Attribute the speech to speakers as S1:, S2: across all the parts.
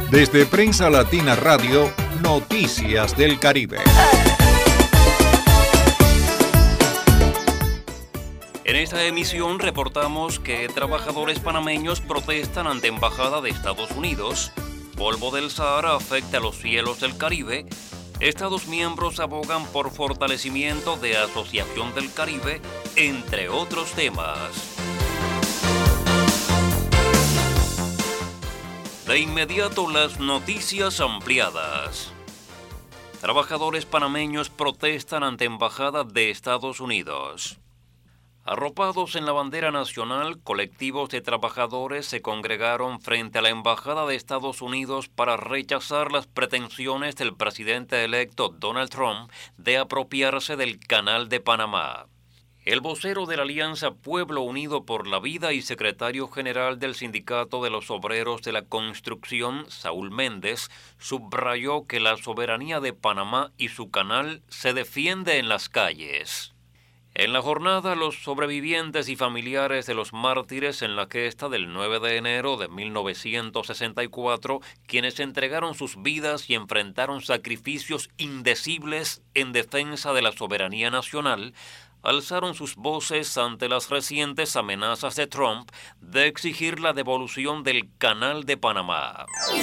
S1: Desde Prensa Latina Radio, Noticias del Caribe.
S2: En esta emisión reportamos que trabajadores panameños protestan ante Embajada de Estados Unidos, polvo del Sahara afecta a los cielos del Caribe, Estados miembros abogan por fortalecimiento de Asociación del Caribe, entre otros temas. De inmediato las noticias ampliadas. Trabajadores panameños protestan ante Embajada de Estados Unidos. Arropados en la bandera nacional, colectivos de trabajadores se congregaron frente a la Embajada de Estados Unidos para rechazar las pretensiones del presidente electo Donald Trump de apropiarse del Canal de Panamá. El vocero de la Alianza Pueblo Unido por la Vida y secretario general del Sindicato de los Obreros de la Construcción, Saúl Méndez, subrayó que la soberanía de Panamá y su canal se defiende en las calles. En la jornada, los sobrevivientes y familiares de los mártires en la gesta del 9 de enero de 1964, quienes entregaron sus vidas y enfrentaron sacrificios indecibles en defensa de la soberanía nacional, alzaron sus voces ante las recientes amenazas de Trump de exigir la devolución del Canal de Panamá.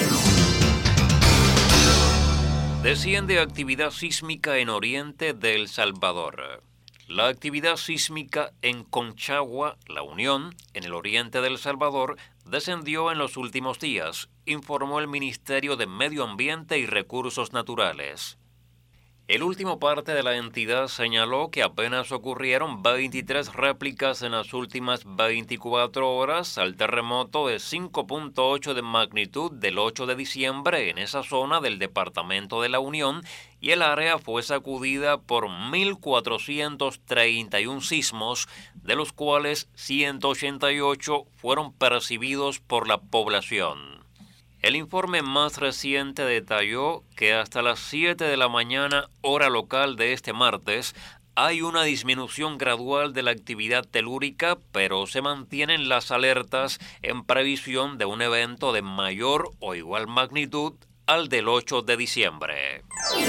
S2: Desciende actividad sísmica en oriente de El Salvador. La actividad sísmica en Conchagua, La Unión, en el oriente de El Salvador, descendió en los últimos días, informó el Ministerio de Medio Ambiente y Recursos Naturales. El último parte de la entidad señaló que apenas ocurrieron 23 réplicas en las últimas 24 horas al terremoto de 5.8 de magnitud del 8 de diciembre en esa zona del departamento de La Unión, y el área fue sacudida por 1.431 sismos, de los cuales 188 fueron percibidos por la población. El informe más reciente detalló que hasta las 7 de la mañana, hora local de este martes, hay una disminución gradual de la actividad telúrica, pero se mantienen las alertas en previsión de un evento de mayor o igual magnitud al del 8 de diciembre.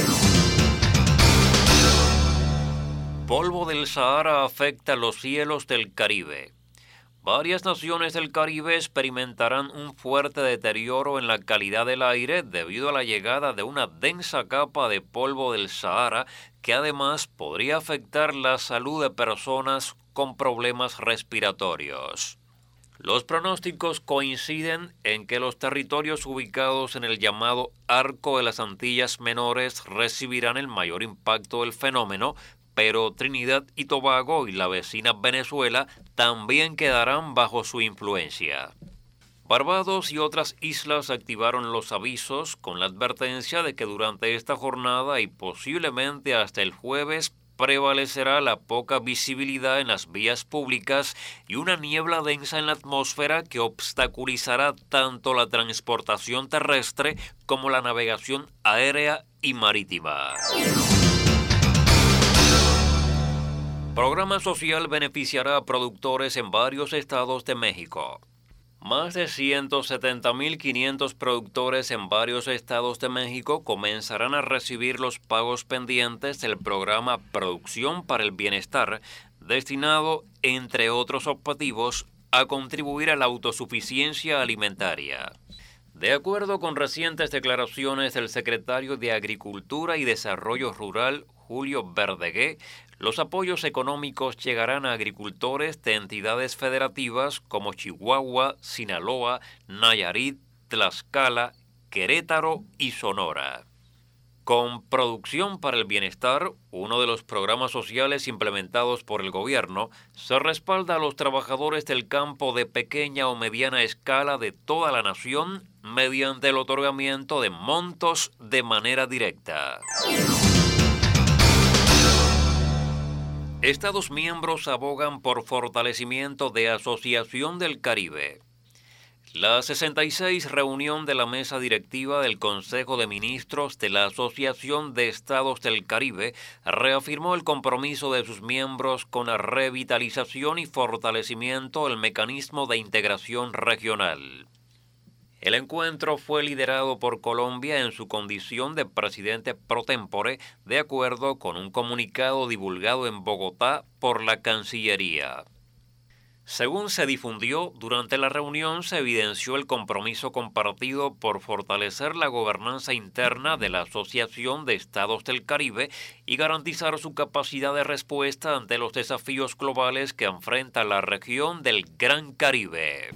S2: Polvo del Sahara afecta los cielos del Caribe. Varias naciones del Caribe experimentarán un fuerte deterioro en la calidad del aire debido a la llegada de una densa capa de polvo del Sahara que además podría afectar la salud de personas con problemas respiratorios. Los pronósticos coinciden en que los territorios ubicados en el llamado Arco de las Antillas Menores recibirán el mayor impacto del fenómeno, pero Trinidad y Tobago y la vecina Venezuela también quedarán bajo su influencia. Barbados y otras islas activaron los avisos con la advertencia de que durante esta jornada y posiblemente hasta el jueves prevalecerá la poca visibilidad en las vías públicas y una niebla densa en la atmósfera que obstaculizará tanto la transportación terrestre como la navegación aérea y marítima. Programa social beneficiará a productores en varios estados de México. Más de 170.500 productores en varios estados de México comenzarán a recibir los pagos pendientes del programa Producción para el Bienestar, destinado, entre otros objetivos, a contribuir a la autosuficiencia alimentaria. De acuerdo con recientes declaraciones del secretario de Agricultura y Desarrollo Rural, Julio Verdegué, los apoyos económicos llegarán a agricultores de entidades federativas como Chihuahua, Sinaloa, Nayarit, Tlaxcala, Querétaro y Sonora. Con Producción para el Bienestar, uno de los programas sociales implementados por el gobierno, se respalda a los trabajadores del campo de pequeña o mediana escala de toda la nación mediante el otorgamiento de montos de manera directa. Estados miembros abogan por fortalecimiento de Asociación del Caribe. La 66 reunión de la mesa directiva del Consejo de Ministros de la Asociación de Estados del Caribe reafirmó el compromiso de sus miembros con la revitalización y fortalecimiento del mecanismo de integración regional. El encuentro fue liderado por Colombia en su condición de presidente pro tempore, de acuerdo con un comunicado divulgado en Bogotá por la Cancillería. Según se difundió, durante la reunión se evidenció el compromiso compartido por fortalecer la gobernanza interna de la Asociación de Estados del Caribe y garantizar su capacidad de respuesta ante los desafíos globales que enfrenta la región del Gran Caribe.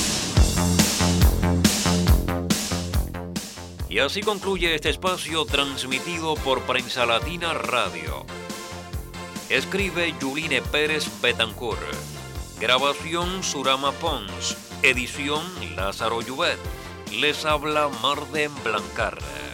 S2: Y así concluye este espacio transmitido por Prensa Latina Radio. Escribe Yuline Pérez Betancourt. Grabación Surama Pons. Edición Lázaro Llubet. Les habla Marden Blancar.